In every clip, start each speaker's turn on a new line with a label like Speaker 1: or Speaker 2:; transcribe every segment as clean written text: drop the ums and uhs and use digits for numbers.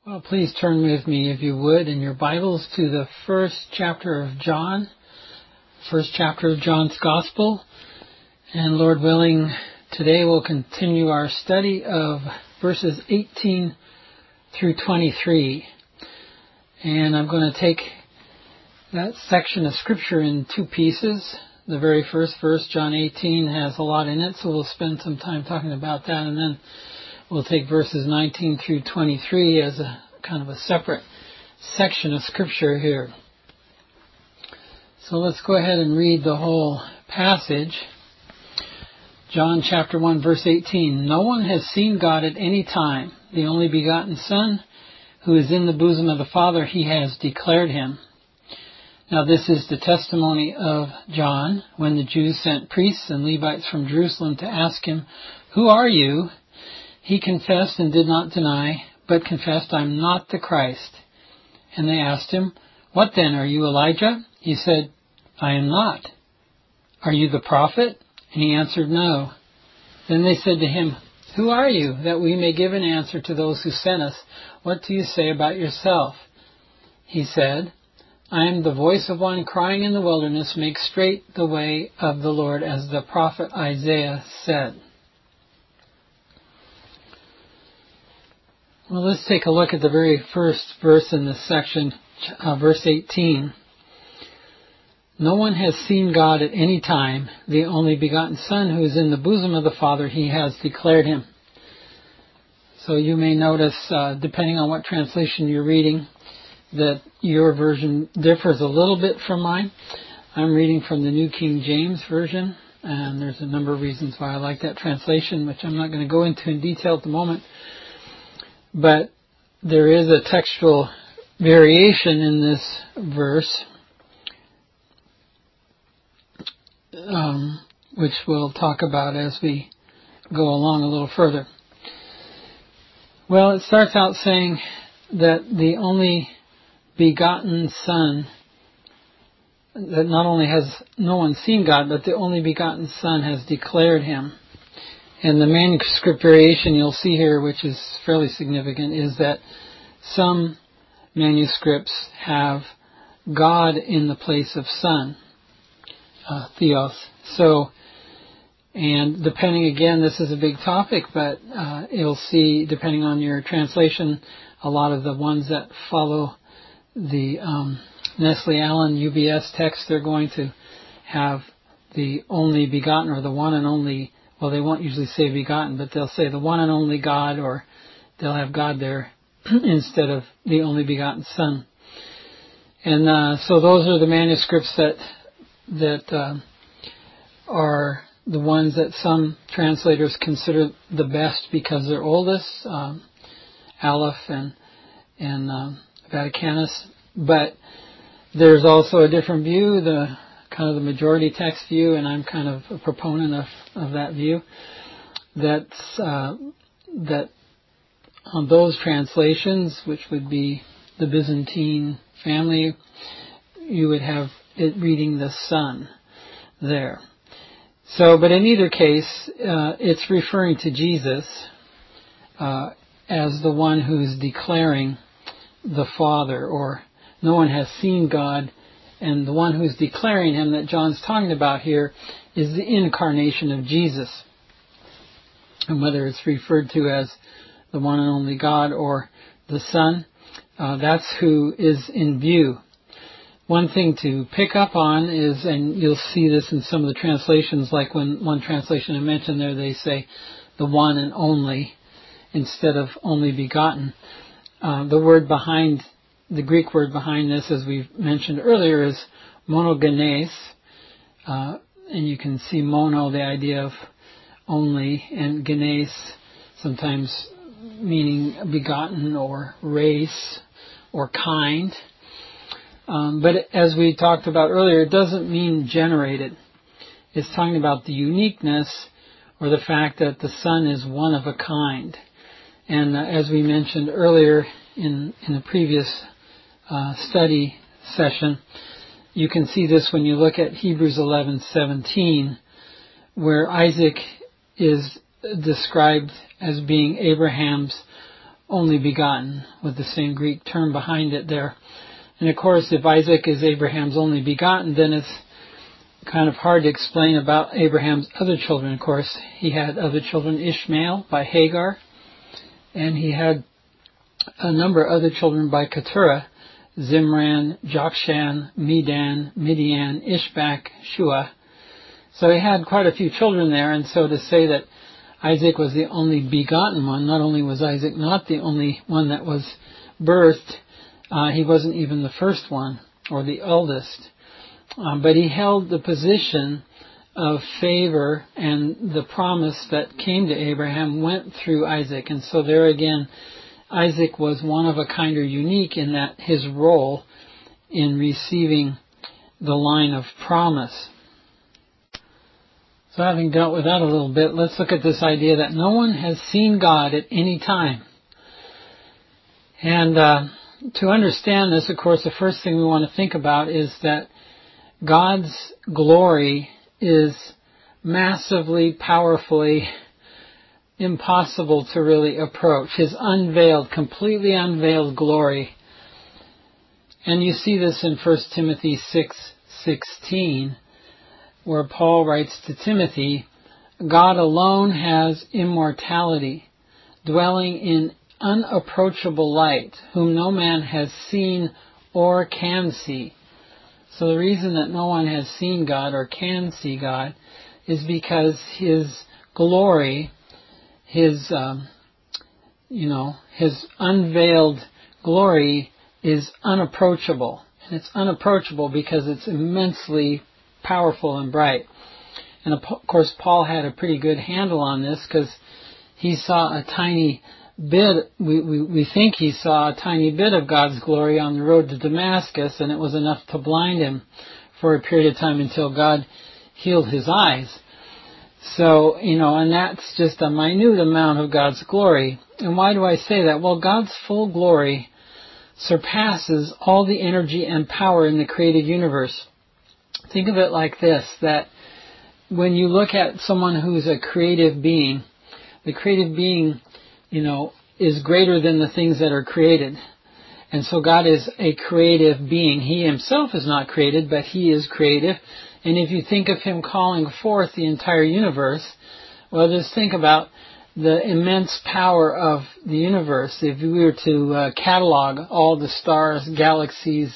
Speaker 1: Well, please turn with me, if you would, in your Bibles to the first chapter of John, first chapter of John's Gospel. And Lord willing, today we'll continue our study of verses 18 through 23. And I'm going to take that section of Scripture in two pieces. The very first verse, John 18, has a lot in it, so we'll spend some time talking about that, and then we'll take verses 19 through 23 as a kind of a separate section of Scripture here. So let's go ahead and read the whole passage. John chapter 1, verse 18. No one has seen God at any time. The only begotten Son, who is in the bosom of the Father, he has declared him. Now this is the testimony of John, when the Jews sent priests and Levites from Jerusalem to ask him, "Who are you?" He confessed and did not deny, but confessed, "I am not the Christ." And they asked him, "What then, are you Elijah?" He said, "I am not." "Are you the prophet?" And he answered, "No." Then they said to him, "Who are you, that we may give an answer to those who sent us? What do you say about yourself?" He said, "I am the voice of one crying in the wilderness, make straight the way of the Lord, as the prophet Isaiah said." Well, let's take a look at the very first verse in this section, verse 18. No one has seen God at any time. The only begotten Son, who is in the bosom of the Father, he has declared him. So you may notice, depending on what translation you're reading, that your version differs a little bit from mine. I'm reading from the New King James Version, and there's a number of reasons why I like that translation, which I'm not going to go into in detail at the moment. But there is a textual variation in this verse, which we'll talk about as we go along a little further. Well, it starts out saying that the only begotten Son, that not only has no one seen God, but the only begotten Son has declared him. And the manuscript variation you'll see here, which is fairly significant, is that some manuscripts have God in the place of Son, Theos. So, and depending, again, this is a big topic, but you'll see, depending on your translation, a lot of the ones that follow the Nestle Allen UBS text, they're going to have the only begotten, or the one and only. Well, they won't usually say begotten, but they'll say the one and only God, or they'll have God there instead of the only begotten Son. And so those are the manuscripts that are the ones that some translators consider the best because they're oldest, Aleph and Vaticanus. But there's also a different view, the kind of the majority text view, and I'm kind of a proponent of that view. That on those translations, which would be the Byzantine family, you would have it reading the Son there. So, but in either case, it's referring to Jesus as the one who's declaring the Father, or no one has seen God. And the one who's declaring him that John's talking about here is the incarnation of Jesus. And whether it's referred to as the one and only God or the Son, that's who is in view. One thing to pick up on is, and you'll see this in some of the translations, like when one translation I mentioned there, they say the one and only instead of only begotten. The Greek word behind this, as we've mentioned earlier, is monogenes. And you can see mono, the idea of only, and genes, sometimes meaning begotten or race or kind. But as we talked about earlier, it doesn't mean generated. It's talking about the uniqueness, or the fact that the Son is one of a kind. And as we mentioned earlier in the previous study session, you can see this when you look at Hebrews 11:17, where Isaac is described as being Abraham's only begotten, with the same Greek term behind it there. And of course, if Isaac is Abraham's only begotten, then it's kind of hard to explain about Abraham's other children. Of course, he had other children, Ishmael by Hagar, and he had a number of other children by Keturah, Zimran, Jokshan, Medan, Midian, Ishbak, Shua. So he had quite a few children there, and so to say that Isaac was the only begotten one, not only was Isaac not the only one that was birthed, he wasn't even the first one or the eldest. But he held the position of favor, and the promise that came to Abraham went through Isaac. And so there again, Isaac was one of a kind or unique in that his role in receiving the line of promise. So having dealt with that a little bit, let's look at this idea that no one has seen God at any time. And to understand this, of course, the first thing we want to think about is that God's glory is massively, powerfully impossible to really approach. His unveiled, completely unveiled glory. And you see this in 1 Timothy 6:16, where Paul writes to Timothy, God alone has immortality, dwelling in unapproachable light, whom no man has seen or can see. So the reason that no one has seen God or can see God is because His glory, His unveiled glory is unapproachable. And it's unapproachable because it's immensely powerful and bright. And of course, Paul had a pretty good handle on this because he saw a tiny bit, we think he saw a tiny bit of God's glory on the road to Damascus, and it was enough to blind him for a period of time until God healed his eyes. So, and that's just a minute amount of God's glory. And why do I say that? Well, God's full glory surpasses all the energy and power in the created universe. Think of it like this, that when you look at someone who's a creative being, the creative being is greater than the things that are created. And so God is a creative being. He himself is not created, but he is creative. And if you think of him calling forth the entire universe, well, just think about the immense power of the universe. If we were to catalog all the stars, galaxies,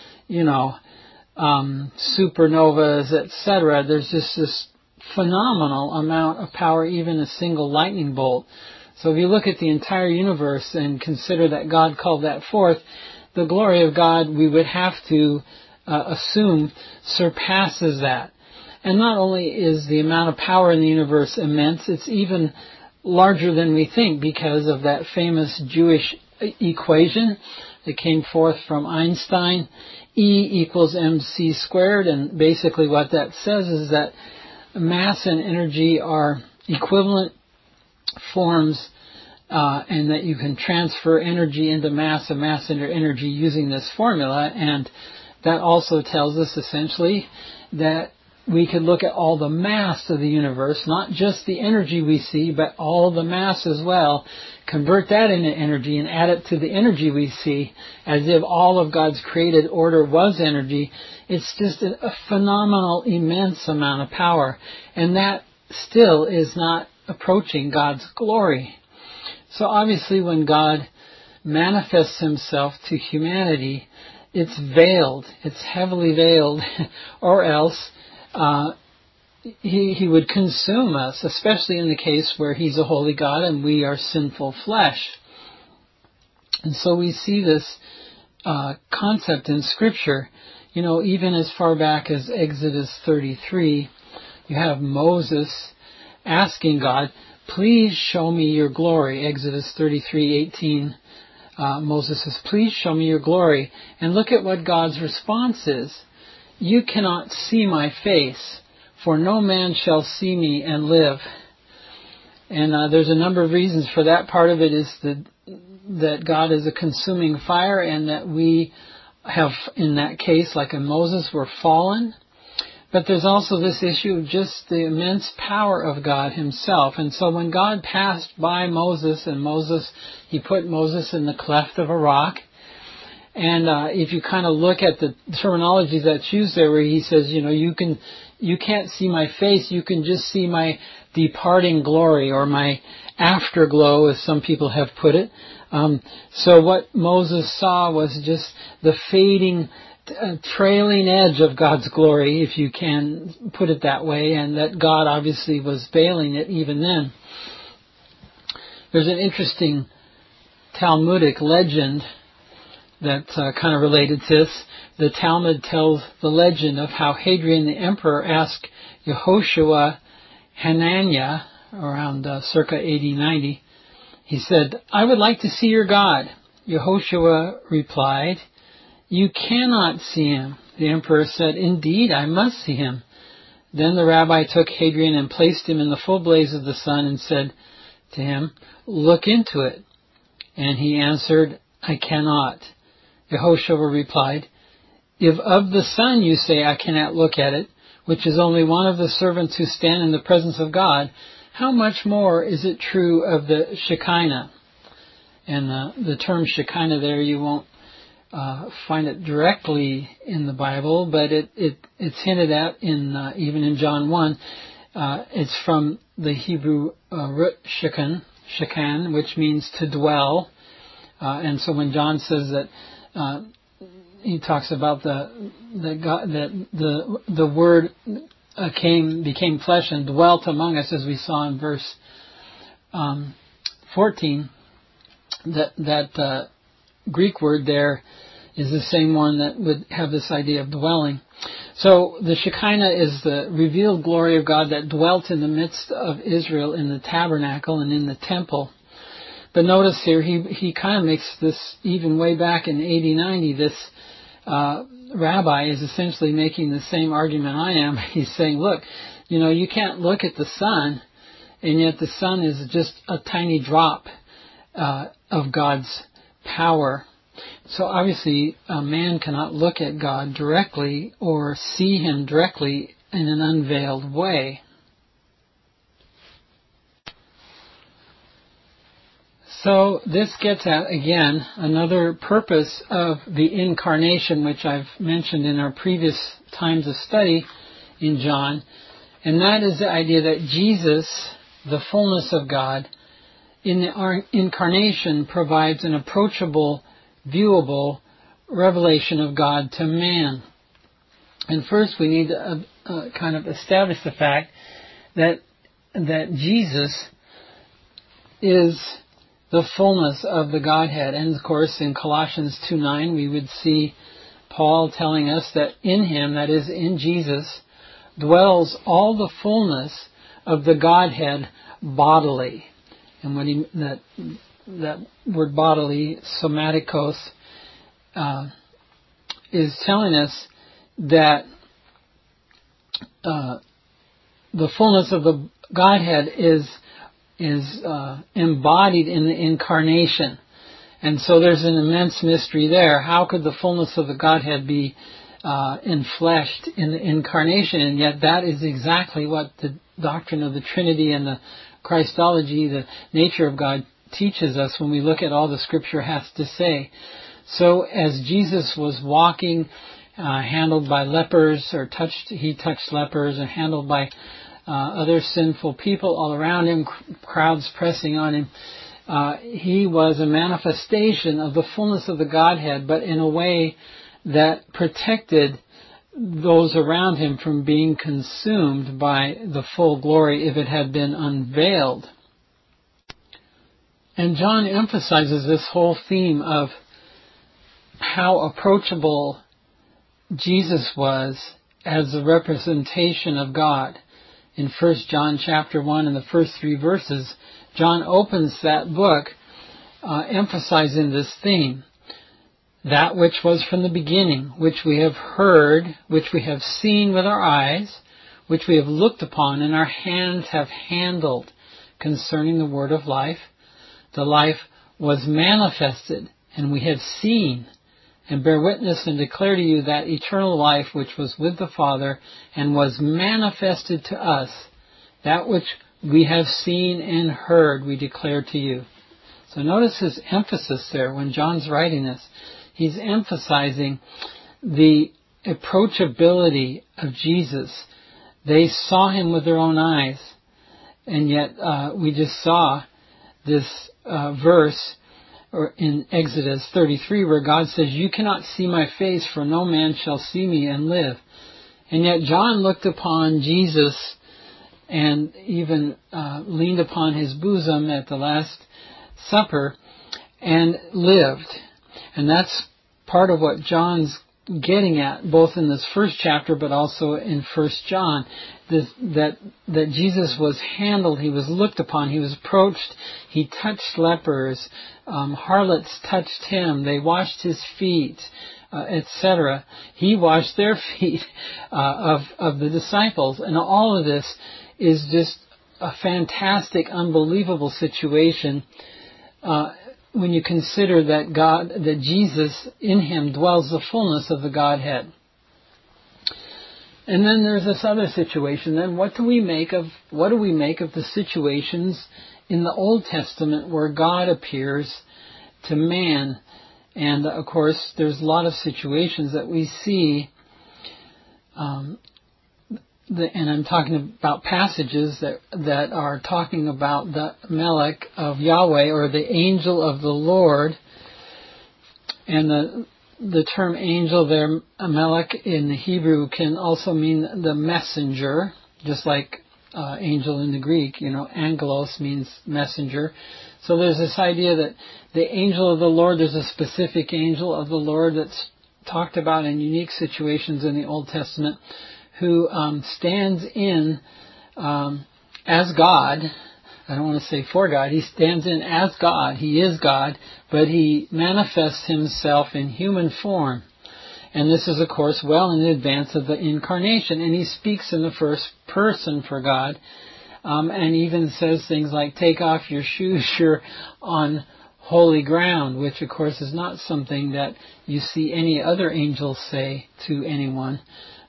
Speaker 1: supernovas, etc., there's just this phenomenal amount of power, even a single lightning bolt. So if you look at the entire universe and consider that God called that forth, the glory of God, we would have to assume, surpasses that. And not only is the amount of power in the universe immense, it's even larger than we think because of that famous Jewish equation that came forth from Einstein, E equals mc squared, and basically what that says is that mass and energy are equivalent forms, and that you can transfer energy into mass and mass into energy using this formula. And that also tells us essentially that we could look at all the mass of the universe, not just the energy we see, but all the mass as well, convert that into energy and add it to the energy we see, as if all of God's created order was energy. It's just a phenomenal, immense amount of power. And that still is not approaching God's glory. So obviously when God manifests himself to humanity, it's veiled, it's heavily veiled, or else he would consume us, especially in the case where he's a holy God and we are sinful flesh. And so we see this concept in Scripture, even as far back as Exodus 33, you have Moses asking God, please show me your glory. Exodus 33:18, Moses says, please show me your glory. And look at what God's response is. You cannot see my face, for no man shall see me and live. And there's a number of reasons for that. Part of it is that God is a consuming fire, and that we have, in that case, like in Moses, were fallen. But there's also this issue of just the immense power of God himself. And so when God passed by Moses, and he put Moses in the cleft of a rock. And if you kind of look at the terminology that's used there, where he says, you can't see my face, you can just see my departing glory, or my afterglow, as some people have put it. So what Moses saw was just the fading, trailing edge of God's glory, if you can put it that way, and that God obviously was veiling it even then. There's an interesting Talmudic legend that's kind of related to this. The Talmud tells the legend of how Hadrian the emperor asked Yehoshua Hananiah, around circa 80-90, he said, "I would like to see your God." Yehoshua replied, "You cannot see him." The emperor said, "Indeed, I must see him." Then the rabbi took Hadrian and placed him in the full blaze of the sun and said to him, "Look into it." And he answered, "I cannot." Yehoshua replied, "If of the sun you say I cannot look at it, which is only one of the servants who stand in the presence of God, how much more is it true of the Shekinah?" And the term Shekinah there, you won't find it directly in the Bible, but it's hinted at in even in John 1. It's from the Hebrew root shekan, which means to dwell. And so when John says that, he talks about the word became flesh and dwelt among us, as we saw in verse 14. That Greek word there is the same one that would have this idea of dwelling. So the Shekinah is the revealed glory of God that dwelt in the midst of Israel in the tabernacle and in the temple. But notice here, he kind of makes this, even way back in 80-90, this rabbi is essentially making the same argument I am. He's saying, look, you can't look at the sun, and yet the sun is just a tiny drop of God's power. So obviously, a man cannot look at God directly or see him directly in an unveiled way. So this gets at, again, another purpose of the incarnation, which I've mentioned in our previous times of study in John, and that is the idea that Jesus, the fullness of God, in the incarnation provides an approachable, viewable revelation of God to man. And first we need to kind of establish the fact that Jesus is the fullness of the Godhead. And of course, in Colossians 2:9, we would see Paul telling us that in him, that is, in Jesus, dwells all the fullness of the Godhead bodily. And when that word bodily, somatikos, is telling us that the fullness of the Godhead is embodied in the incarnation. And so there's an immense mystery there. How could the fullness of the Godhead be enfleshed in the incarnation? And yet that is exactly what the doctrine of the Trinity and the Christology, the nature of God, teaches us when we look at all the Scripture has to say. So as Jesus was walking, handled by lepers, he touched lepers, and handled by other sinful people all around him, crowds pressing on him, he was a manifestation of the fullness of the Godhead, but in a way that protected those around him from being consumed by the full glory if it had been unveiled. And John emphasizes this whole theme of how approachable Jesus was as a representation of God. In 1 John chapter 1, in the first 3 verses, John opens that book emphasizing this theme. That which was from the beginning, which we have heard, which we have seen with our eyes, which we have looked upon and our hands have handled concerning the word of life. The life was manifested, and we have seen and bear witness and declare to you that eternal life which was with the Father and was manifested to us. That which we have seen and heard we declare to you. So notice his emphasis there when John's writing this. He's emphasizing the approachability of Jesus. They saw him with their own eyes, and yet we just saw this verse or in Exodus 33 where God says, "You cannot see my face, for no man shall see me and live." And yet John looked upon Jesus and even leaned upon his bosom at the Last Supper and lived. And that's part of what John's getting at, both in this first chapter but also in 1 John, that Jesus was handled, he was looked upon, he was approached, he touched lepers, harlots touched him, they washed his feet, etc. He washed their feet of the disciples, and all of this is just a fantastic, unbelievable situation when you consider that Jesus, in him dwells the fullness of the Godhead. And then there's this other situation. Then what do we make of the situations in the Old Testament where God appears to man? And of course, there's a lot of situations that we see. And I'm talking about passages that are talking about the Melech of Yahweh, or the angel of the Lord. And the term angel there, Melech in the Hebrew, can also mean the messenger, just like angel in the Greek. Angelos means messenger. So there's this idea that the angel of the Lord, there's a specific angel of the Lord that's talked about in unique situations in the Old Testament, who stands in as God. I don't want to say for God. He stands in as God. He is God, but he manifests himself in human form. And this is, of course, well in advance of the incarnation. And he speaks in the first person for God, and even says things like, "Take off your shoes, you're on holy ground," which, of course, is not something that you see any other angel say to anyone.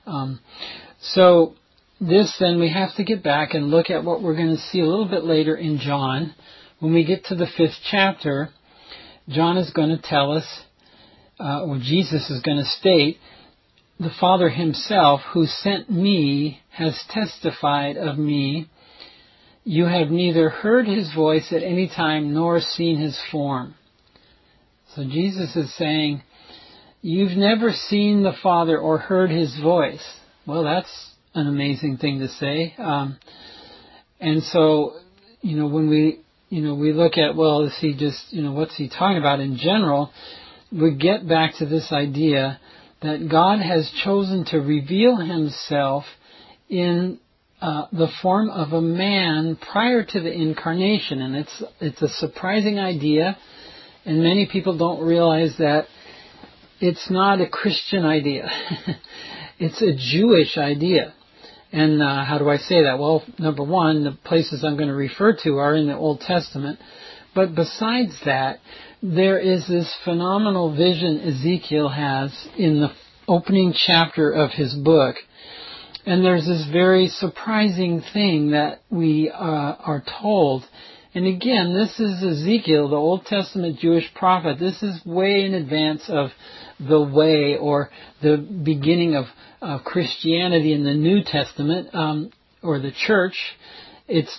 Speaker 1: So this, then, we have to get back and look at what we're going to see a little bit later in John. When we get to the 5th chapter, John is going to tell us, or Jesus is going to state, "The Father himself who sent me has testified of me. You have neither heard his voice at any time nor seen his form." So Jesus is saying, you've never seen the Father or heard his voice. Well, that's an amazing thing to say. And so, when we look at, well, is he just, what's he talking about in general? We get back to this idea that God has chosen to reveal himself in the form of a man prior to the incarnation. And it's a surprising idea, and many people don't realize that it's not a Christian idea. It's a Jewish idea. And how do I say that? Well, number one, the places I'm going to refer to are in the Old Testament. But besides that, there is this phenomenal vision Ezekiel has in the opening chapter of his book. And there's this very surprising thing that we are told. And again, this is Ezekiel, the Old Testament Jewish prophet. This is way in advance of the way, or the beginning of Christianity in the New Testament, or the church. It's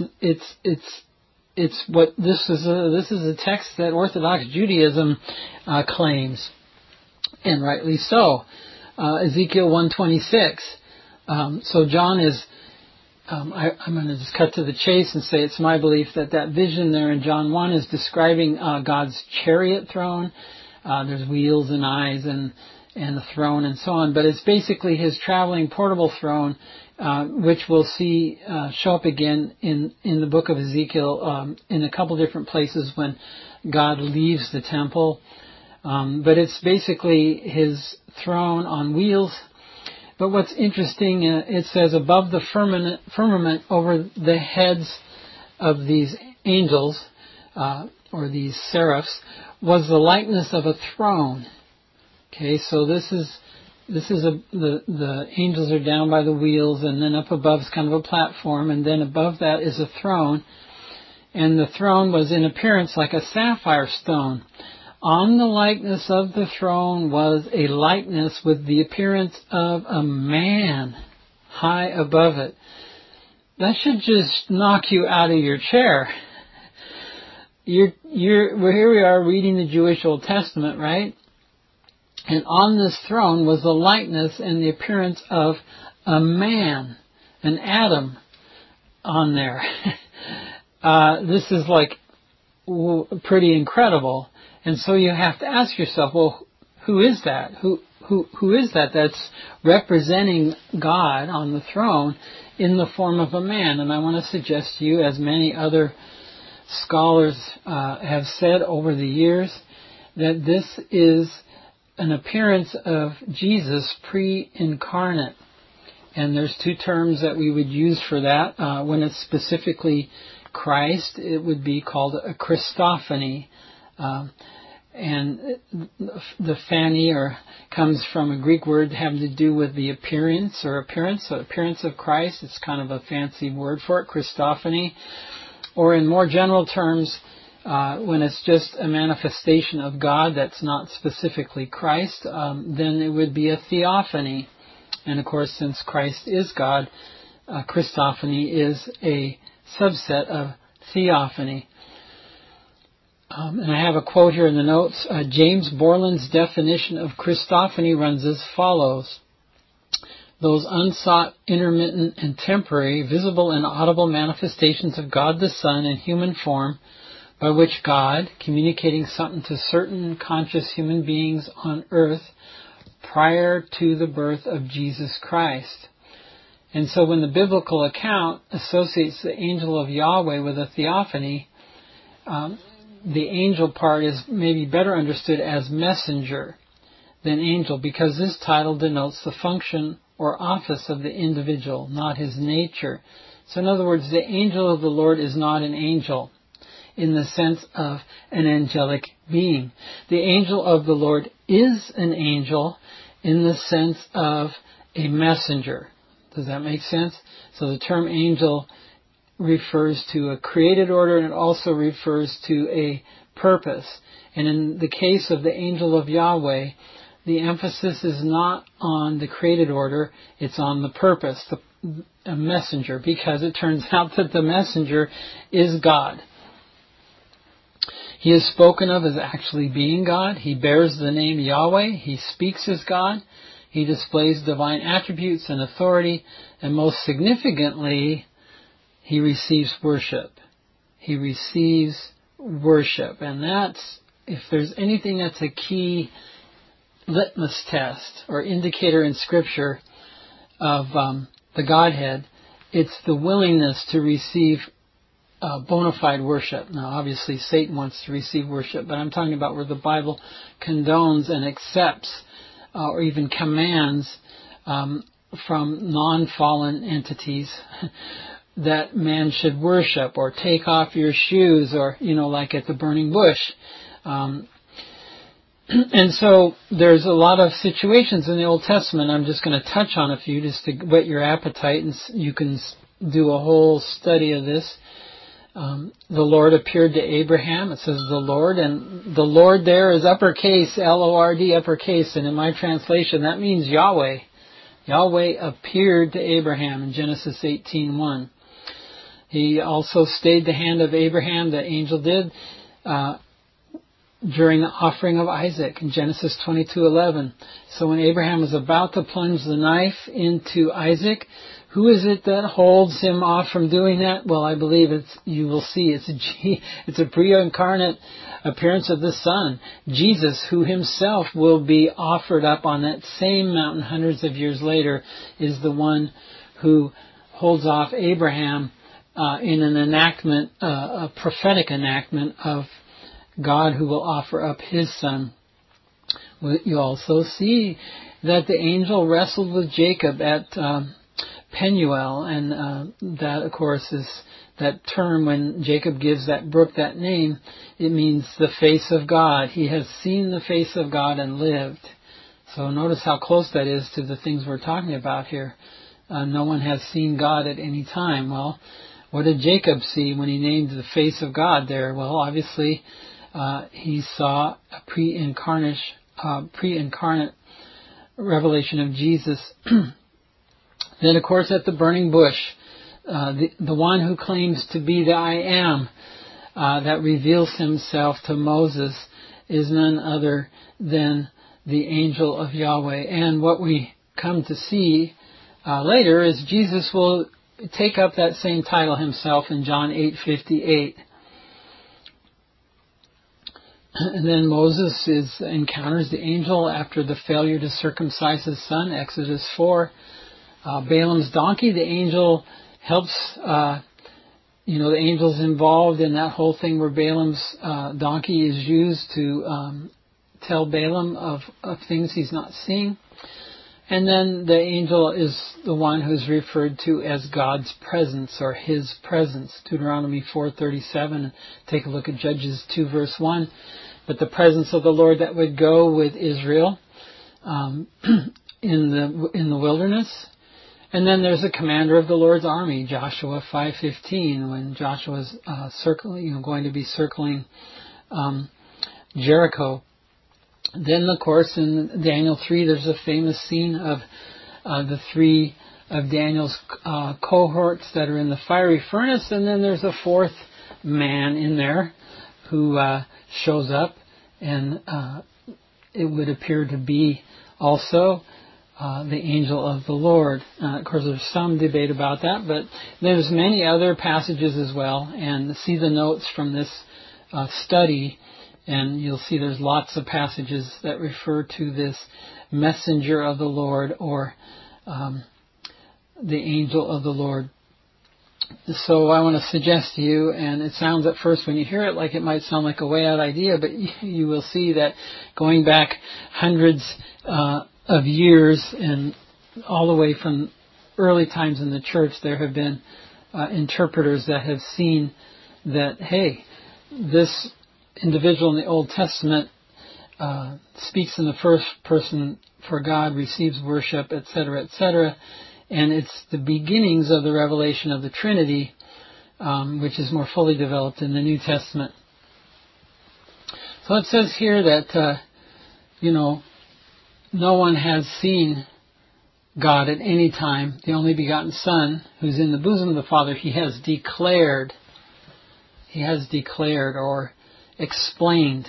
Speaker 1: what this is a text that Orthodox Judaism claims, and rightly so. Ezekiel 1:26. So John is. I'm going to just cut to the chase and say it's my belief that vision there in John 1 is describing God's chariot throne. There's wheels and eyes and a throne and so on, but it's basically his traveling portable throne, which we'll see show up again in the book of Ezekiel in a couple different places when God leaves the temple. But it's basically his throne on wheels. But what's interesting, it says above the firmament over the heads of these angels, or these seraphs, was the likeness of a throne. Okay, so the angels are down by the wheels, and then up above is kind of a platform, and then above that is a throne, and the throne was in appearance like a sapphire stone. On the likeness of the throne was a likeness with the appearance of a man high above it. That should just knock you out of your chair. Here we are reading the Jewish Old Testament, right? And on this throne was the likeness and the appearance of a man, an Adam on there. This is like pretty incredible. And so you have to ask yourself, well, who is that? Who is that that's representing God on the throne in the form of a man? And I want to suggest to you, as many other scholars have said over the years, that this is an appearance of Jesus pre-incarnate. And there's two terms that we would use for that. When it's specifically Christ, it would be called a Christophany. And the phany comes from a Greek word having to do with the appearance. So appearance of Christ. It's kind of a fancy word for it, Christophany. Or in more general terms, when it's just a manifestation of God that's not specifically Christ, then it would be a theophany. And of course, since Christ is God, Christophany is a subset of theophany. And I have a quote here in the notes. James Borland's definition of Christophany runs as follows. Those unsought, intermittent, and temporary, visible and audible manifestations of God the Son in human form, by which God, communicating something to certain conscious human beings on earth prior to the birth of Jesus Christ. And so when the biblical account associates the angel of Yahweh with a theophany, the angel part is maybe better understood as messenger than angel, because this title denotes the function or office of the individual, not his nature. So in other words, the angel of the Lord is not an angel in the sense of an angelic being. The angel of the Lord is an angel in the sense of a messenger. Does that make sense? So the term angel refers to a created order, and it also refers to a purpose. And in the case of the angel of Yahweh, the emphasis is not on the created order, it's on the purpose, a messenger, because it turns out that the messenger is God. He is spoken of as actually being God. He bears the name Yahweh. He speaks as God. He displays divine attributes and authority. And most significantly, he receives worship. He receives worship. And that's, if there's anything that's a key litmus test or indicator in Scripture of the Godhead, it's the willingness to receive bona fide worship. Now, obviously, Satan wants to receive worship, but I'm talking about where the Bible condones and accepts or even commands from non-fallen entities that man should worship or take off your shoes, or, like at the burning bush. And so there's a lot of situations in the Old Testament. I'm just going to touch on a few just to whet your appetite, and you can do a whole study of this. The Lord appeared to Abraham. It says the Lord, and the Lord there is uppercase, L-O-R-D, uppercase, and in my translation that means Yahweh. Yahweh appeared to Abraham in Genesis 18:1. He also stayed the hand of Abraham, the angel did, during the offering of Isaac in Genesis 22:11. So when Abraham was about to plunge the knife into Isaac, who is it that holds him off from doing that? Well, I believe you will see, it's a pre-incarnate appearance of the Son, Jesus, who himself will be offered up on that same mountain hundreds of years later, is the one who holds off Abraham in an enactment, a prophetic enactment of God who will offer up his Son. You also see that the angel wrestled with Jacob at Penuel, and that, of course, is that term when Jacob gives that brook that name. It means the face of God. He has seen the face of God and lived. So notice how close that is to the things we're talking about here. No one has seen God at any time. Well, what did Jacob see when he named the face of God there? Well, obviously, he saw a pre-incarnate revelation of Jesus. Then, of course, at the burning bush, the one who claims to be the I am, that reveals himself to Moses, is none other than the angel of Yahweh. And what we come to see later is Jesus will take up that same title himself in John 8:58. And then Moses encounters the angel after the failure to circumcise his son, Exodus 4. Balaam's donkey, the angel helps, the angel's involved in that whole thing where Balaam's donkey is used to tell Balaam of things he's not seeing. And then the angel is the one who's referred to as God's presence or His presence. Deuteronomy 4:37. Take a look at Judges 2 verse 1. But the presence of the Lord that would go with Israel in the wilderness. And then there's the commander of the Lord's army, Joshua 5:15, when Joshua's going to be circling Jericho. Then, of course, in Daniel 3, there's a famous scene of the three of Daniel's cohorts that are in the fiery furnace, and then there's a fourth man in there who shows up, and it would appear to be also the angel of the Lord. Of course, there's some debate about that, but there's many other passages as well, and see the notes from this study, and you'll see there's lots of passages that refer to this messenger of the Lord or the angel of the Lord. So I want to suggest to you, and it sounds at first when you hear it like it might sound like a way out idea, but you will see that going back hundreds of years and all the way from early times in the church, there have been interpreters that have seen that, hey, this individual in the Old Testament speaks in the first person for God, receives worship, etc., etc., and it's the beginnings of the revelation of the Trinity, which is more fully developed in the New Testament. So it says here that, no one has seen God at any time. The only begotten Son, who's in the bosom of the Father, He has declared or explained.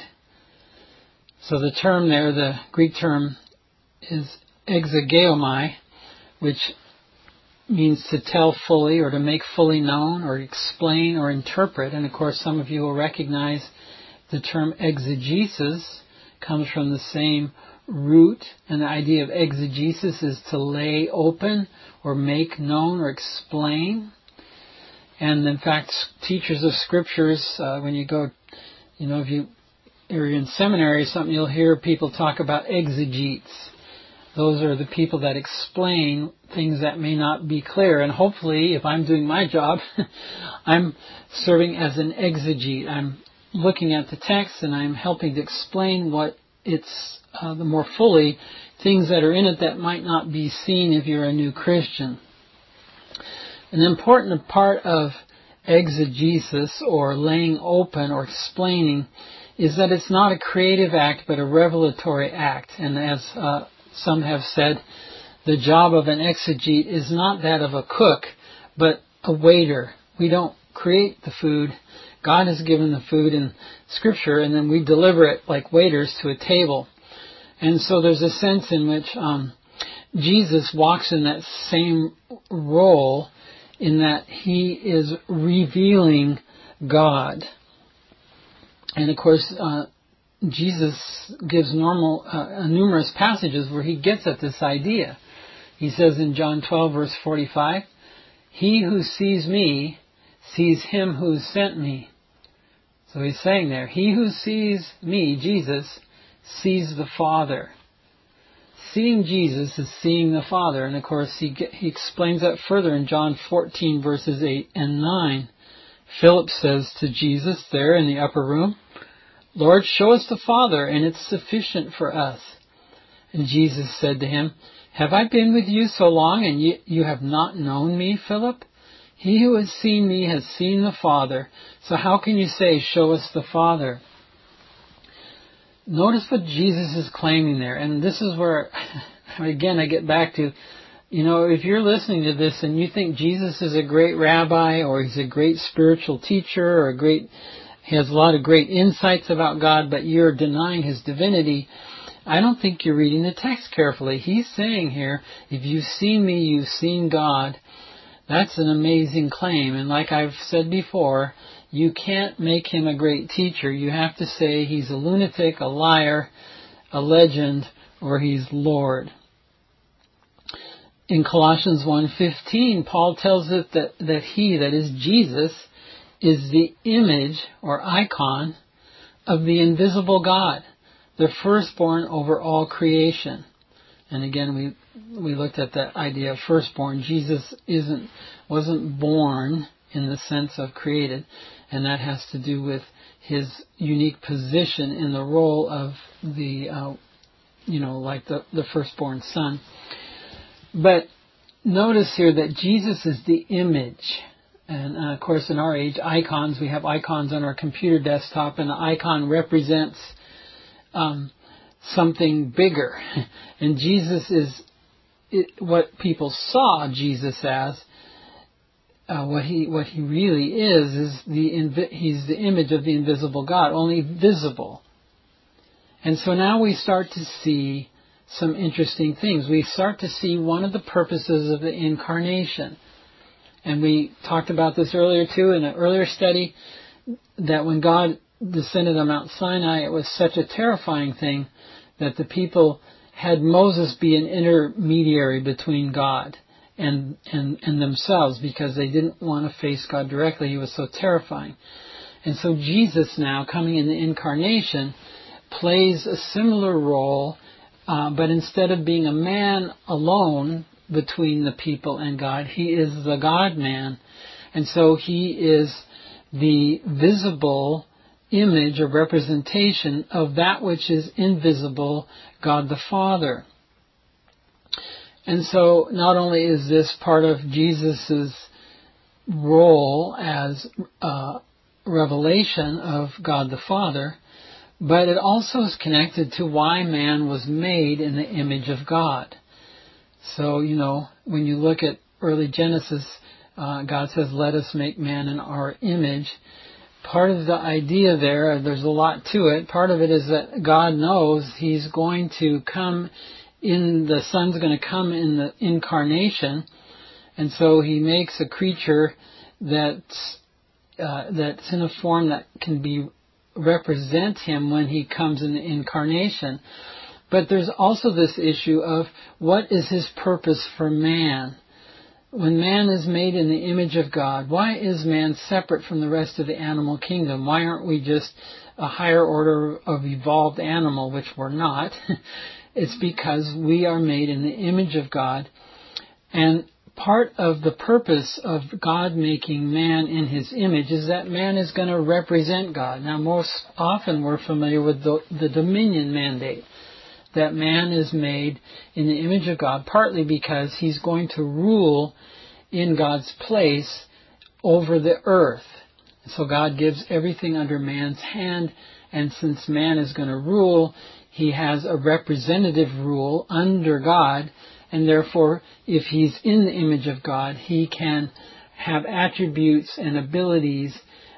Speaker 1: So the term there, the Greek term, is exegeomai, which means to tell fully or to make fully known or explain or interpret. And of course, some of you will recognize the term exegesis comes from the same root, and the idea of exegesis is to lay open or make known or explain. And in fact, teachers of scriptures, when you go, if you're in seminary or something, you'll hear people talk about exegetes. Those are the people that explain things that may not be clear. And hopefully, if I'm doing my job, I'm serving as an exegete. I'm looking at the text and I'm helping to explain what it's the more fully, things that are in it that might not be seen if you're a new Christian. An important part of exegesis, or laying open or explaining, is that it's not a creative act but a revelatory act. And as some have said, the job of an exegete is not that of a cook, but a waiter. We don't create the food. God has given the food in Scripture, and then we deliver it like waiters to a table. And so there's a sense in which Jesus walks in that same role, in that He is revealing God. And of course, Jesus gives numerous passages where He gets at this idea. He says in John 12, verse 45, "He who sees me sees Him who sent me." So He's saying there, he who sees me, Jesus, sees the Father. Seeing Jesus is seeing the Father. And of course, he explains that further in John 14, verses 8 and 9. Philip says to Jesus there in the upper room, "Lord, show us the Father, and it's sufficient for us." And Jesus said to him, "Have I been with you so long, and you have not known me, Philip? He who has seen me has seen the Father. So how can you say, 'Show us the Father'?" Notice what Jesus is claiming there. And this is where, again, I get back to, if you're listening to this and you think Jesus is a great rabbi, or he's a great spiritual teacher, or he has a lot of great insights about God, but you're denying his divinity, I don't think you're reading the text carefully. He's saying here, if you've seen me, you've seen God. That's an amazing claim. And like I've said before, you can't make him a great teacher. You have to say he's a lunatic, a liar, a legend, or he's Lord. In Colossians 1:15, Paul tells us that he, that is Jesus, is the image or icon of the invisible God, the firstborn over all creation. And again, we looked at that idea of firstborn. Jesus wasn't born in the sense of created, and that has to do with his unique position in the role of the, like the firstborn son. But notice here that Jesus is the image. And of course, in our age, icons, we have icons on our computer desktop, and the icon represents something bigger. And Jesus is what people saw Jesus as. What he really is he's the image of the invisible God, only visible. And so now we start to see some interesting things. We start to see one of the purposes of the incarnation. And we talked about this earlier too in an earlier study, that when God descended on Mount Sinai, it was such a terrifying thing that the people had Moses be an intermediary between God and themselves, because they didn't want to face God directly. He was so terrifying. And so Jesus now, coming in the incarnation, plays a similar role, but instead of being a man alone between the people and God, he is the God-man. And so he is the visible image or representation of that which is invisible, God the Father. And so not only is this part of Jesus' role as revelation of God the Father, but it also is connected to why man was made in the image of God. So, when you look at early Genesis, God says, "Let us make man in our image." Part of the idea there's a lot to it. Part of it is that God knows he's going to come the Son's going to come in the incarnation, and so he makes a creature that's in a form that can represent him when he comes in the incarnation. But there's also this issue of what is his purpose for man? When man is made in the image of God, why is man separate from the rest of the animal kingdom? Why aren't we just a higher order of evolved animal, which we're not? It's because we are made in the image of God. And part of the purpose of God making man in his image is that man is going to represent God. Now, most often we're familiar with the dominion mandate, that man is made in the image of God, partly because he's going to rule in God's place over the earth. So God gives everything under man's hand, and since man is going to rule, he has a representative rule under God, and therefore, if he's in the image of God, he can have attributes and abilities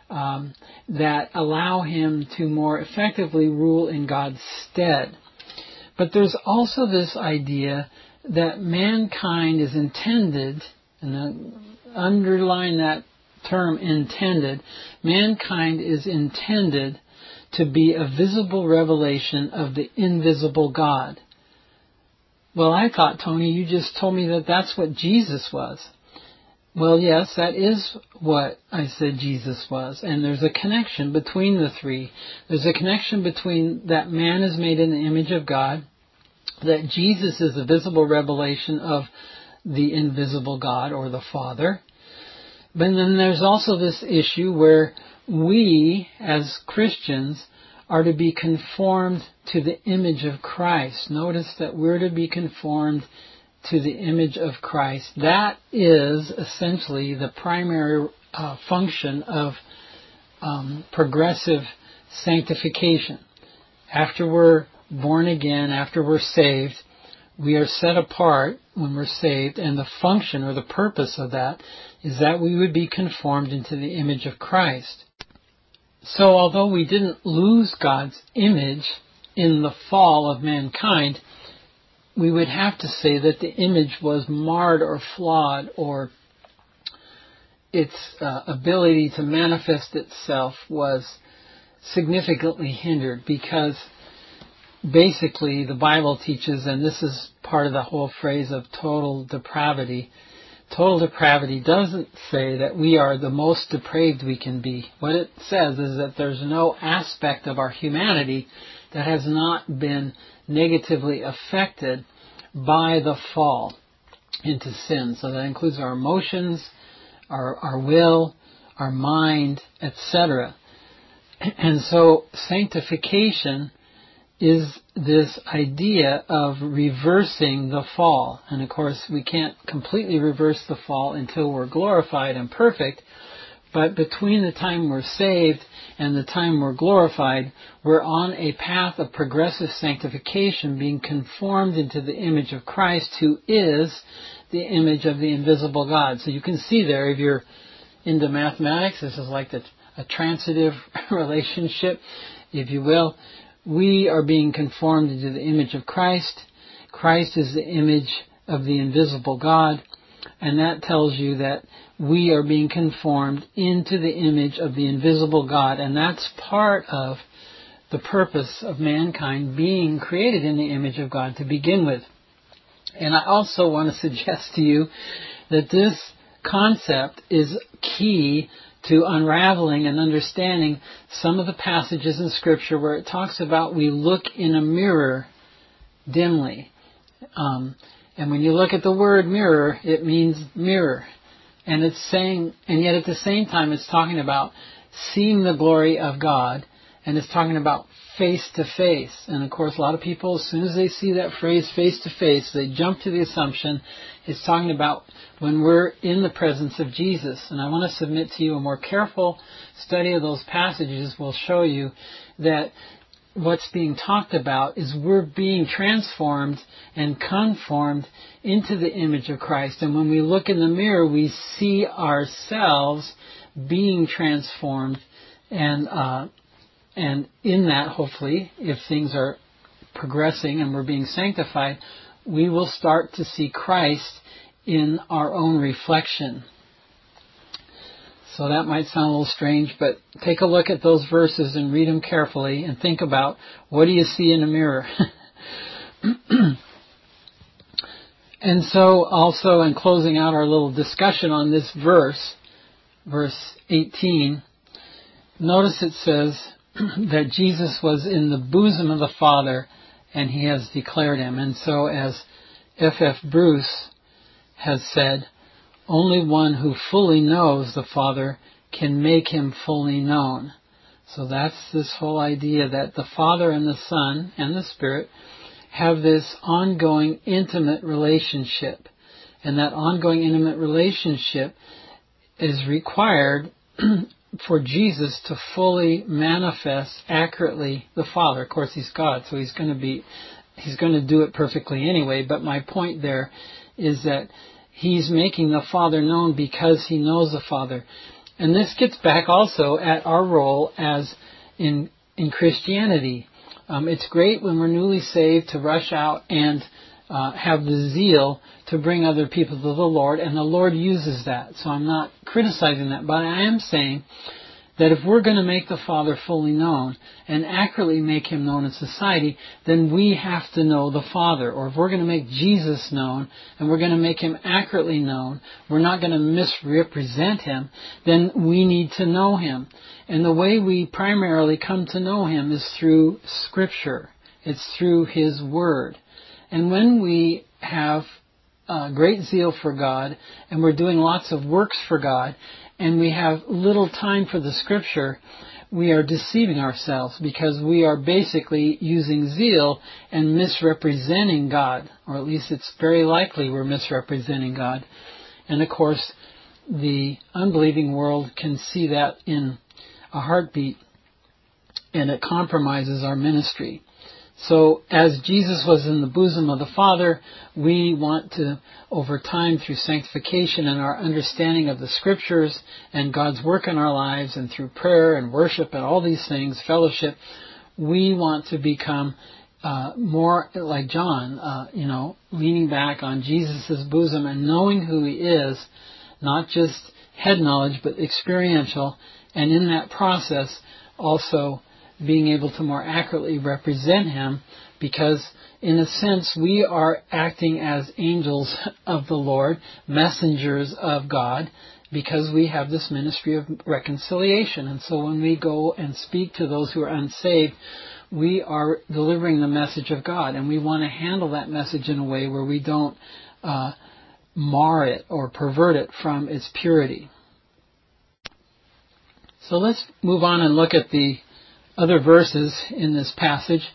Speaker 1: that allow him to more effectively rule in God's stead. But there's also this idea that mankind is intended, and underline that term, intended, mankind is intended to be a visible revelation of the invisible God. Well, I thought, Tony, you just told me that that's what Jesus was. Well, yes, that is what I said Jesus was. And there's a connection between the three. There's a connection between that man is made in the image of God, that Jesus is a visible revelation of the invisible God or the Father. But then there's also this issue where we, as Christians, are to be conformed to the image of Christ. Notice that we're to be conformed to the image of Christ. That is essentially the primary function of progressive sanctification. After we're born again, after we're saved, we are set apart when we're saved, and the function or the purpose of that is that we would be conformed into the image of Christ. So although we didn't lose God's image in the fall of mankind, we would have to say that the image was marred or flawed, or its ability to manifest itself was significantly hindered, because basically the Bible teaches, and this is part of the whole phrase of total depravity. Total depravity doesn't say that we are the most depraved we can be. What it says is that there's no aspect of our humanity that has not been negatively affected by the fall into sin. So that includes our emotions, our will, our mind, etc. And so sanctification is this idea of reversing the fall. And of course, we can't completely reverse the fall until we're glorified and perfect. But between the time we're saved and the time we're glorified, we're on a path of progressive sanctification, being conformed into the image of Christ, who is the image of the invisible God. So you can see there, if you're into mathematics, this is like a transitive relationship, if you will. We are being conformed into the image of Christ. Christ is the image of the invisible God. And that tells you that we are being conformed into the image of the invisible God. And that's part of the purpose of mankind being created in the image of God to begin with. And I also want to suggest to you that this concept is key to unraveling and understanding some of the passages in Scripture where it talks about we look in a mirror dimly. And when you look at the word mirror, it means mirror. And it's saying, and yet at the same time it's talking about seeing the glory of God, and it's talking about face to face. And of course, a lot of people, as soon as they see that phrase face to face, they jump to the assumption it's talking about when we're in the presence of Jesus. And I want to submit to you a more careful study of those passages will show you that what's being talked about is we're being transformed and conformed into the image of Christ. And when we look in the mirror, we see ourselves being transformed. And in that, hopefully, if things are progressing and we're being sanctified, we will start to see Christ in our own reflection. So that might sound a little strange, but take a look at those verses and read them carefully and think about, what do you see in a mirror? And so also, in closing out our little discussion on this verse 18, notice it says that Jesus was in the bosom of the Father and He has declared Him. And so, as F.F. Bruce has said, only one who fully knows the Father can make Him fully known. So that's this whole idea that the Father and the Son and the Spirit have this ongoing intimate relationship. And that ongoing intimate relationship is required for Jesus to fully manifest accurately the Father. Of course, He's God, so He's going to do it perfectly anyway. But my point there is that He's making the Father known because He knows the Father. And this gets back also at our role as in Christianity. It's great when we're newly saved to rush out and have the zeal to bring other people to the Lord, and the Lord uses that. So I'm not criticizing that, but I am saying that if we're going to make the Father fully known and accurately make Him known in society, then we have to know the Father. Or if we're going to make Jesus known and we're going to make Him accurately known, we're not going to misrepresent Him, then we need to know Him. And the way we primarily come to know Him is through Scripture. It's through His Word. And when we have great zeal for God and we're doing lots of works for God, and we have little time for the Scripture, we are deceiving ourselves because we are basically using zeal and misrepresenting God, or at least it's very likely we're misrepresenting God. And of course, the unbelieving world can see that in a heartbeat, and it compromises our ministry. So as Jesus was in the bosom of the Father, we want to, over time, through sanctification and our understanding of the Scriptures and God's work in our lives, and through prayer and worship and all these things, fellowship, we want to become more like John, leaning back on Jesus' bosom and knowing who He is, not just head knowledge, but experiential, and in that process also being able to more accurately represent Him, because in a sense we are acting as angels of the Lord, messengers of God, because we have this ministry of reconciliation. And so when we go and speak to those who are unsaved, we are delivering the message of God, and we want to handle that message in a way where we don't mar it or pervert it from its purity. So let's move on and look at the other verses in this passage.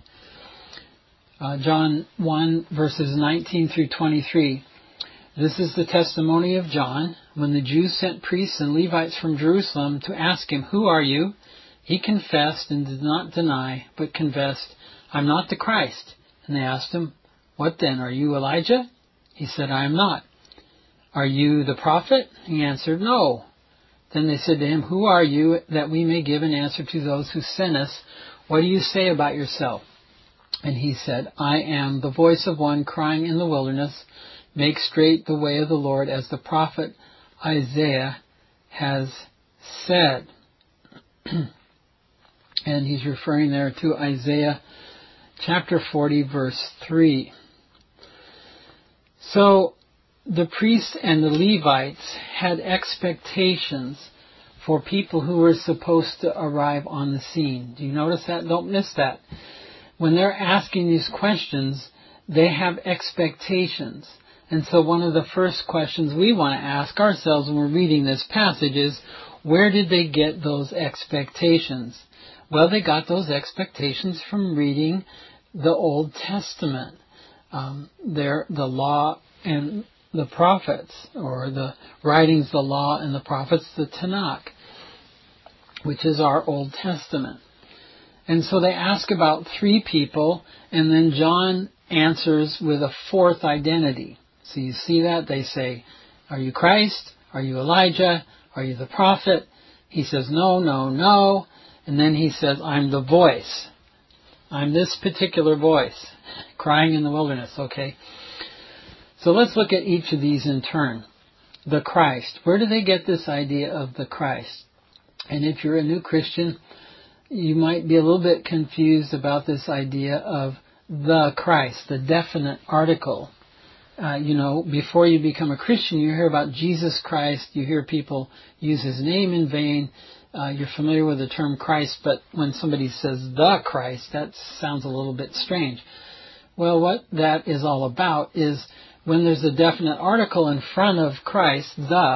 Speaker 1: John 1, verses 19 through 23. This is the testimony of John. When the Jews sent priests and Levites from Jerusalem to ask him, "Who are you?" he confessed and did not deny, but confessed, "I'm not the Christ." And they asked him, "What then? Are you Elijah?" He said, "I am not." "Are you the prophet?" He answered, "No." Then they said to him, "Who are you, that we may give an answer to those who sent us? What do you say about yourself?" And he said, "I am the voice of one crying in the wilderness, 'Make straight the way of the Lord,' as the prophet Isaiah has said." And he's referring there to Isaiah chapter 40, verse 3. So the priests and the Levites had expectations for people who were supposed to arrive on the scene. Do you notice that? Don't miss that. When they're asking these questions, they have expectations. And so one of the first questions we want to ask ourselves when we're reading this passage is, where did they get those expectations? Well, they got those expectations from reading the Old Testament. The law and the prophets, or the writings, the law and the prophets, the Tanakh, which is our Old Testament. And so they ask about three people, and then John answers with a fourth identity. So you see that? They say, "Are you Christ? Are you Elijah? Are you the prophet?" He says, "No, no, no." And then he says, "I'm the voice. I'm this particular voice, crying in the wilderness." Okay. So let's look at each of these in turn. The Christ. Where do they get this idea of the Christ? And if you're a new Christian, you might be a little bit confused about this idea of the Christ, the definite article. Before you become a Christian, you hear about Jesus Christ. You hear people use His name in vain. You're familiar with the term Christ, but when somebody says the Christ, that sounds a little bit strange. Well, what that is all about is when there's a definite article in front of Christ,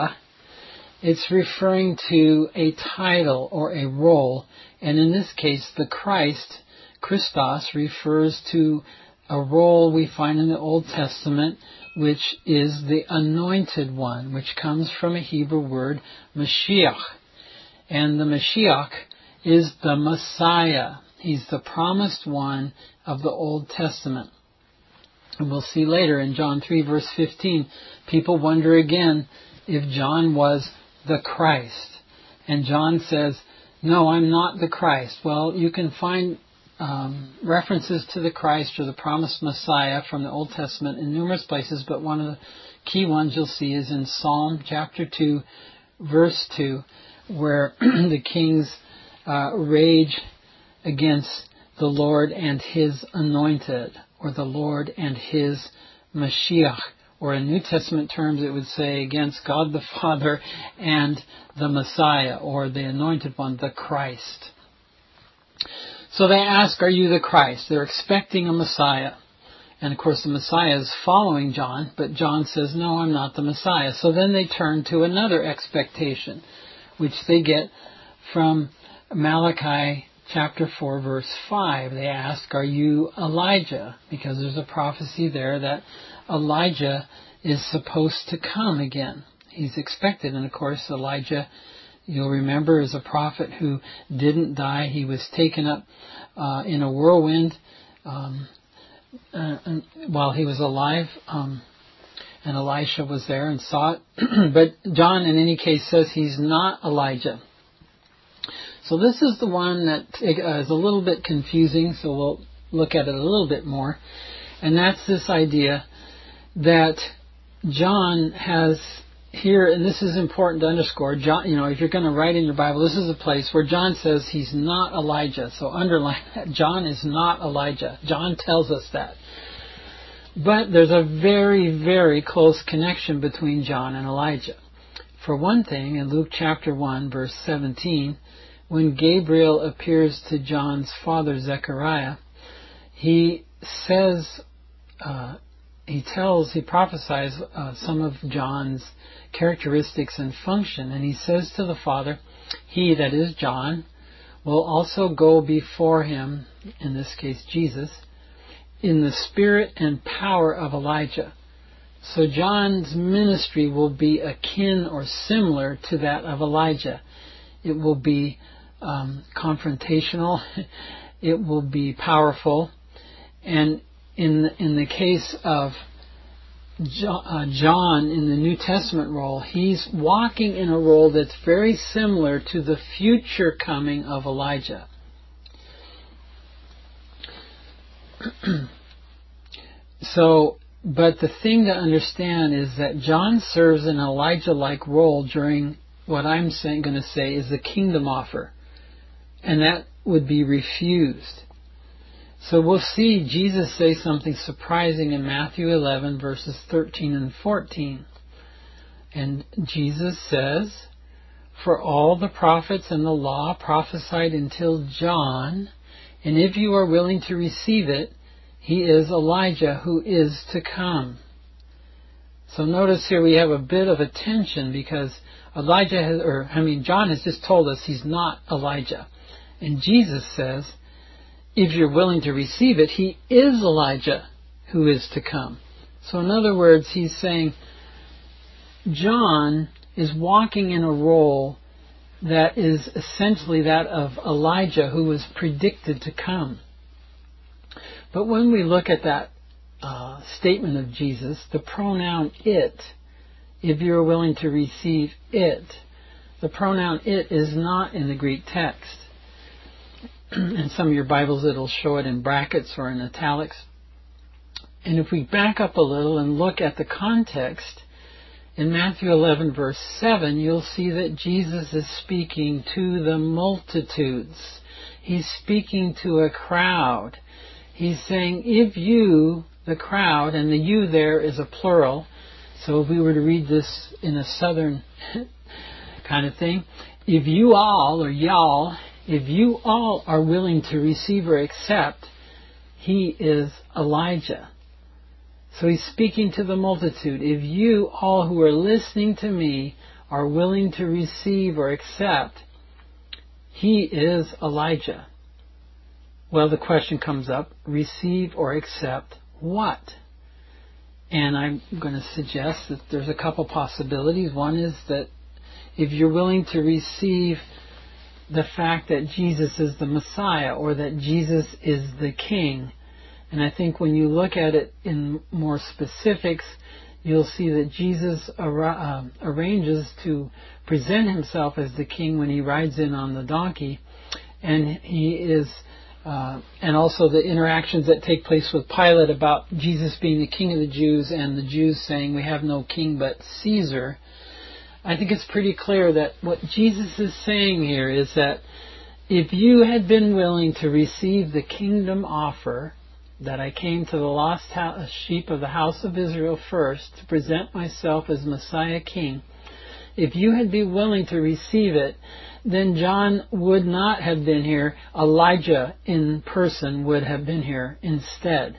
Speaker 1: it's referring to a title or a role. And in this case, the Christ, Christos, refers to a role we find in the Old Testament, which is the anointed one, which comes from a Hebrew word, Mashiach. And the Mashiach is the Messiah. He's the promised one of the Old Testament. And we'll see later in John 3, verse 15, people wonder again if John was the Christ. And John says, "No, I'm not the Christ." Well, you can find references to the Christ or the promised Messiah from the Old Testament in numerous places, but one of the key ones you'll see is in Psalm chapter 2, verse 2, where the kings rage against the Lord and His anointed, or the Lord and His Mashiach, or in New Testament terms it would say against God the Father and the Messiah, or the anointed one, the Christ. So they ask, "Are you the Christ?" They're expecting a Messiah. And of course the Messiah is following John, but John says, "No, I'm not the Messiah." So then they turn to another expectation. which they get from Malachi chapter 4, verse 5. They ask, are you Elijah? Because there's a prophecy there that Elijah is supposed to come again. He's expected. And of course, Elijah, you'll remember, is a prophet who didn't die. He was taken up in a whirlwind while he was alive. And Elisha was there and saw it. But John, in any case, says he's not Elijah. So this is the one that is a little bit confusing, so we'll look at it a little bit more. And that's this idea that John has here, and this is important to underscore, John, if you're going to write in your Bible, this is a place where John says he's not Elijah. So underline that. John is not Elijah. John tells us that. But there's a very, very close connection between John and Elijah. For one thing, in Luke chapter 1, verse 17, when Gabriel appears to John's father Zechariah, he says, he prophesies some of John's characteristics and function, and he says to the father, he, that is John, will also go before him, in this case Jesus, in the spirit and power of Elijah. So John's ministry will be akin or similar to that of Elijah. It will be confrontational. It will be powerful. And in the case of John in the New Testament role, he's walking in a role that's very similar to the future coming of Elijah. But the thing to understand is that John serves an Elijah-like role during what I'm going to say is the kingdom offer. And that would be refused. So we'll see Jesus say something surprising in Matthew 11, verses 13 and 14. And Jesus says, for all the prophets and the law prophesied until John, and if you are willing to receive it, he is Elijah who is to come. So notice here we have a bit of a tension because John has just told us he's not Elijah. And Jesus says, if you're willing to receive it, he is Elijah who is to come. So in other words, he's saying John is walking in a role that is essentially that of Elijah who was predicted to come. But when we look at that statement of Jesus, the pronoun it, if you're willing to receive it, the pronoun it is not in the Greek text. In some of your Bibles it'll show it in brackets or in italics. And if we back up a little and look at the context, in Matthew 11 verse 7, you'll see that Jesus is speaking to the multitudes. He's speaking to a crowd. He's saying, if you, the crowd, and the you there is a plural, so if we were to read this in a southern kind of thing, if you all, or y'all, if you all are willing to receive or accept, he is Elijah. So he's speaking to the multitude. If you all who are listening to me are willing to receive or accept, he is Elijah. Well, the question comes up, receive or accept what? And I'm going to suggest that there's a couple possibilities. One is that if you're willing to receive the fact that Jesus is the Messiah or that Jesus is the King, and I think when you look at it in more specifics, you'll see that Jesus arranges to present himself as the King when he rides in on the donkey, and he is and also the interactions that take place with Pilate about Jesus being the King of the Jews and the Jews saying, we have no king but Caesar. I think it's pretty clear that what Jesus is saying here is that if you had been willing to receive the kingdom offer, that I came to the lost sheep of the house of Israel first to present myself as Messiah King, if you had been willing to receive it, then John would not have been here. Elijah in person would have been here instead.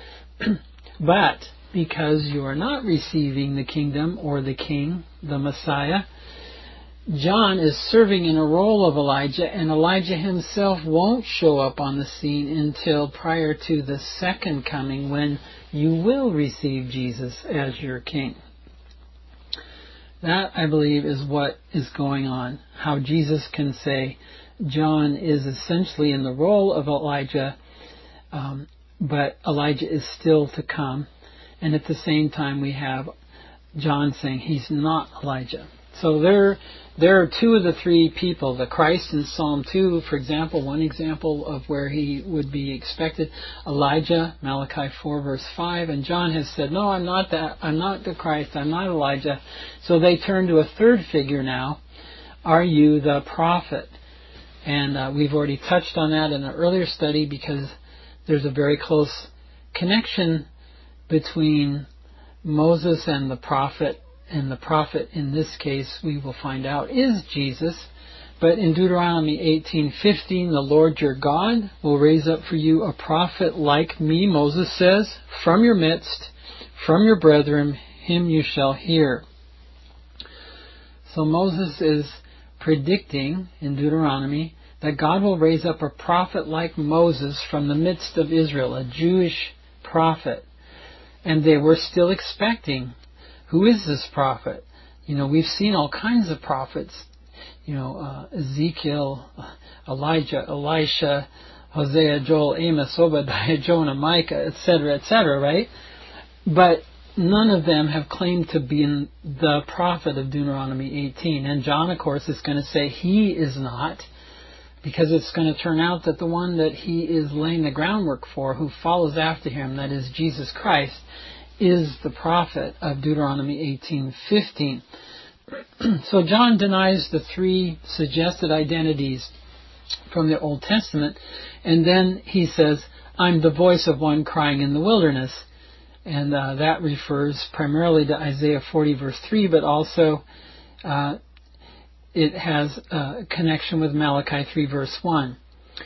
Speaker 1: But because you are not receiving the kingdom or the King, the Messiah, John is serving in a role of Elijah, and Elijah himself won't show up on the scene until prior to the second coming, when you will receive Jesus as your king. That, I believe, is what is going on. How Jesus can say John is essentially in the role of Elijah, but Elijah is still to come. And at the same time, we have John saying he's not Elijah. So there are two of the three people. The Christ in Psalm 2, for example, one example of where he would be expected. Elijah, Malachi 4, verse 5. And John has said, no, I'm not that. I'm not the Christ. I'm not Elijah. So they turn to a third figure now. Are you the prophet? And we've already touched on that in an earlier study, because there's a very close connection between Moses and the prophet. And the prophet in this case, we will find out, is Jesus. But in Deuteronomy 18:15, the Lord your God will raise up for you a prophet like me, Moses says, from your midst, from your brethren, him you shall hear. So Moses is predicting in Deuteronomy that God will raise up a prophet like Moses from the midst of Israel, a Jewish prophet. And they were still expecting, who is this prophet? We've seen all kinds of prophets. Ezekiel, Elijah, Elisha, Hosea, Joel, Amos, Obadiah, Jonah, Micah, etc., right? But none of them have claimed to be the prophet of Deuteronomy 18. And John, of course, is going to say he is not, because it's going to turn out that the one that he is laying the groundwork for, who follows after him, that is Jesus Christ, is the prophet of Deuteronomy 18:15. So John denies the three suggested identities from the Old Testament, and then he says, I'm the voice of one crying in the wilderness. And that refers primarily to Isaiah 40 verse 3, but also it has a connection with Malachi 3 verse 1.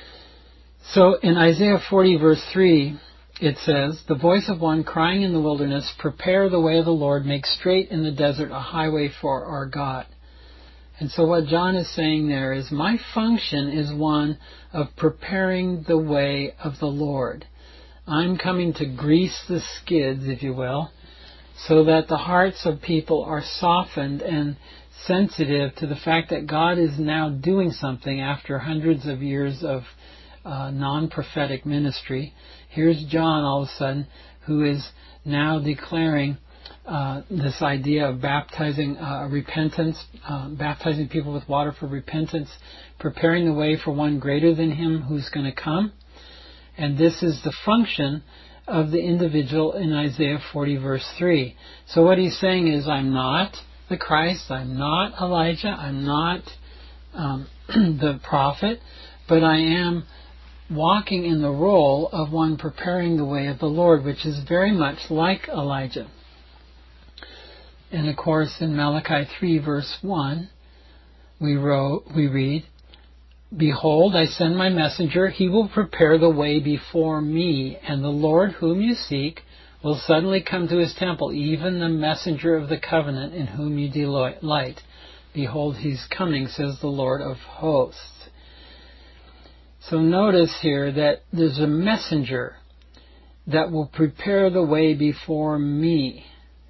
Speaker 1: So in Isaiah 40 verse 3, it says, the voice of one crying in the wilderness, prepare the way of the Lord, make straight in the desert a highway for our God. And so what John is saying there is, my function is one of preparing the way of the Lord. I'm coming to grease the skids, if you will, so that the hearts of people are softened and sensitive to the fact that God is now doing something after hundreds of years of non-prophetic ministry. Here's John all of a sudden, who is now declaring this idea of baptizing repentance, baptizing people with water for repentance, preparing the way for one greater than him who's going to come. And this is the function of the individual in Isaiah 40 verse 3. So what he's saying is, I'm not the Christ, I'm not Elijah, I'm not the prophet, but I am walking in the role of one preparing the way of the Lord, which is very much like Elijah. And of course, in Malachi 3 verse 1, we read, behold, I send my messenger, he will prepare the way before me, and the Lord whom you seek will suddenly come to his temple, even the messenger of the covenant in whom you delight. Behold, he's coming, says the Lord of hosts. So notice here that there's a messenger that will prepare the way before me.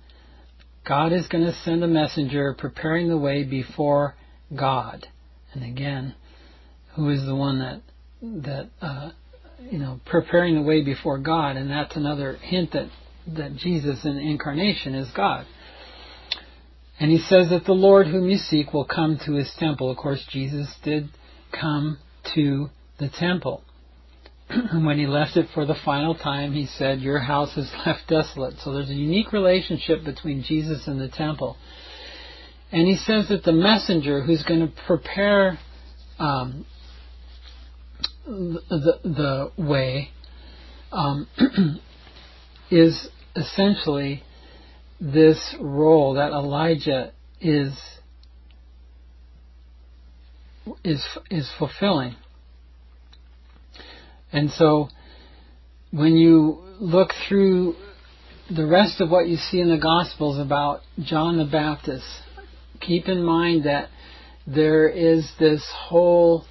Speaker 1: God is going to send a messenger preparing the way before God. And again, who is the one that preparing the way before God? And that's another hint that Jesus in the incarnation is God. And he says that the Lord whom you seek will come to his temple. Of course, Jesus did come to the temple. When he left it for the final time, he said, your house is left desolate. So there's a unique relationship between Jesus and the temple. And he says that the messenger who's going to prepare the way is essentially this role that Elijah is fulfilling. And so when you look through the rest of what you see in the Gospels about John the Baptist, keep in mind that there is this whole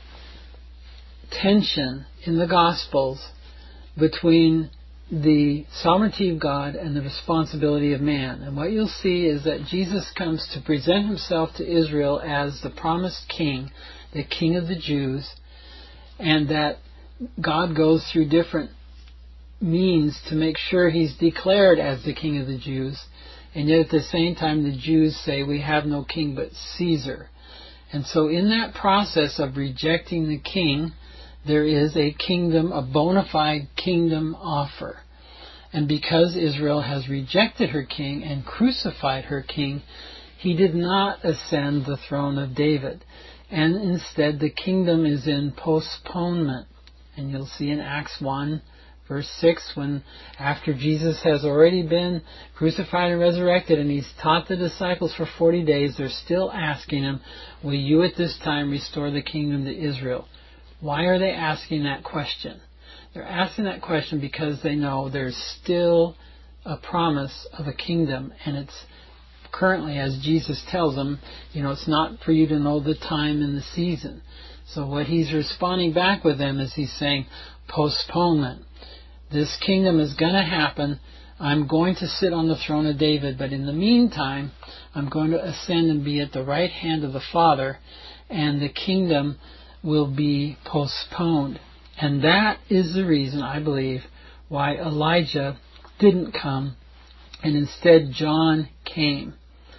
Speaker 1: tension in the Gospels between the sovereignty of God and the responsibility of man. And what you'll see is that Jesus comes to present himself to Israel as the promised king, the king of the Jews, and that God goes through different means to make sure he's declared as the king of the Jews. And yet at the same time the Jews say, we have no king but Caesar. And so in that process of rejecting the king, there is a kingdom, a bona fide kingdom offer. And because Israel has rejected her king and crucified her king, he did not ascend the throne of David. And instead the kingdom is in postponement. And you'll see in Acts 1, verse 6, when after Jesus has already been crucified and resurrected and he's taught the disciples for 40 days, they're still asking him, will you at this time restore the kingdom to Israel? Why are they asking that question? They're asking that question because they know there's still a promise of a kingdom, and it's currently, as Jesus tells them, it's not for you to know the time and the season. So what he's responding back with them is he's saying, postponement. This kingdom is going to happen. I'm going to sit on the throne of David, but in the meantime, I'm going to ascend and be at the right hand of the Father, and the kingdom will be postponed. And that is the reason, I believe, why Elijah didn't come, and instead John came.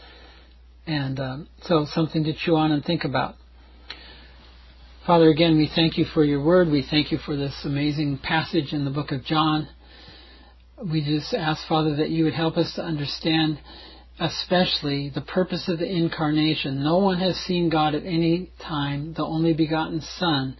Speaker 1: And so something to chew on and think about. Father, again, we thank you for your word. We thank you for this amazing passage in the book of John. We just ask, Father, that you would help us to understand especially the purpose of the incarnation. No one has seen God at any time, the only begotten Son.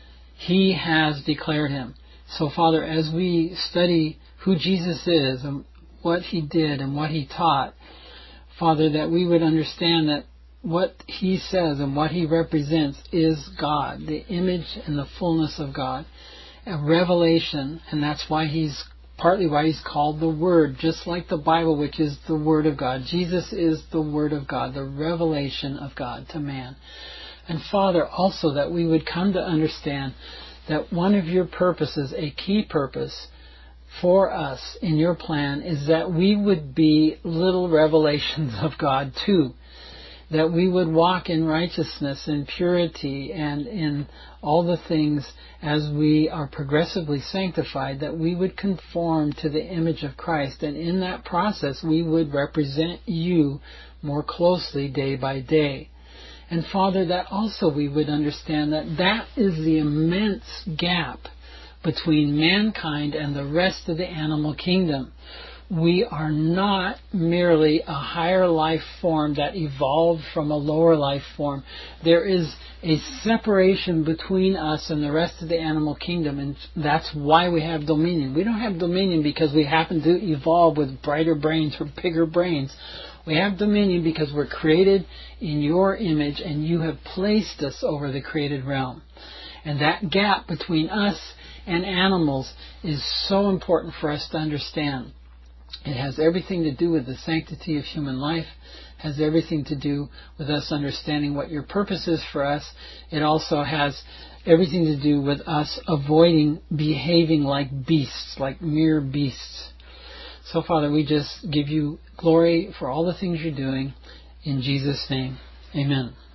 Speaker 1: He has declared him. So, Father, as we study who Jesus is and what he did and what he taught, Father, that we would understand that what he says and what he represents is God, the image and the fullness of God, a revelation, and that's why partly why he's called the Word, just like the Bible, which is the Word of God. Jesus is the Word of God, the revelation of God to man. And Father, also that we would come to understand that one of your purposes, a key purpose for us in your plan, is that we would be little revelations of God too. That we would walk in righteousness and purity and in all the things as we are progressively sanctified, that we would conform to the image of Christ. And in that process, we would represent you more closely day by day. And Father, that also we would understand that is the immense gap between mankind and the rest of the animal kingdom. We are not merely a higher life form that evolved from a lower life form. There is a separation between us and the rest of the animal kingdom, and that's why we have dominion. We don't have dominion because we happen to evolve with brighter brains or bigger brains. We have dominion because we're created in your image, and you have placed us over the created realm. And that gap between us and animals is so important for us to understand. It has everything to do with the sanctity of human life, has everything to do with us understanding what your purpose is for us. It also has everything to do with us avoiding behaving like beasts, like mere beasts. So, Father, we just give you glory for all the things you're doing. In Jesus' name, amen.